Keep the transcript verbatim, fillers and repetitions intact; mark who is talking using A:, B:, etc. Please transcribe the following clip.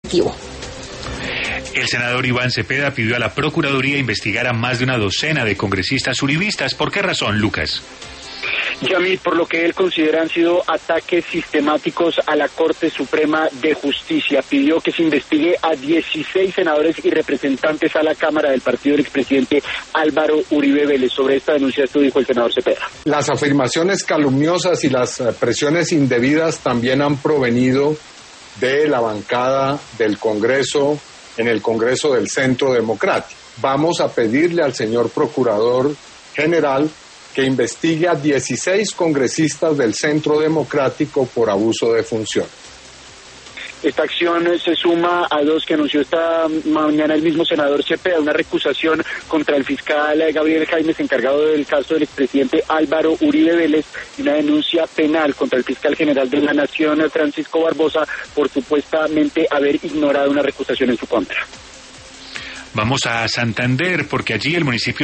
A: El senador Iván Cepeda pidió a la Procuraduría investigar a más de una docena de congresistas uribistas. ¿Por qué razón, Lucas?
B: Yamil, por lo que él considera han sido ataques sistemáticos a la Corte Suprema de Justicia. Pidió que se investigue a dieciséis senadores y representantes a la Cámara del partido del expresidente Álvaro Uribe Vélez. Sobre esta denuncia esto dijo el senador Cepeda.
C: Las afirmaciones calumniosas y las presiones indebidas también han provenido de la bancada del Congreso, en el Congreso del Centro Democrático. Vamos a pedirle al señor Procurador General que investigue a dieciséis congresistas del Centro Democrático por abuso de función.
B: Esta acción se suma a dos que anunció esta mañana el mismo senador Cepeda, una recusación contra el fiscal Gabriel Jaimes, encargado del caso del expresidente Álvaro Uribe Vélez, y una denuncia penal contra el fiscal general de la Nación, Francisco Barbosa, por supuestamente haber ignorado una recusación en su contra.
A: Vamos a Santander, porque allí el municipio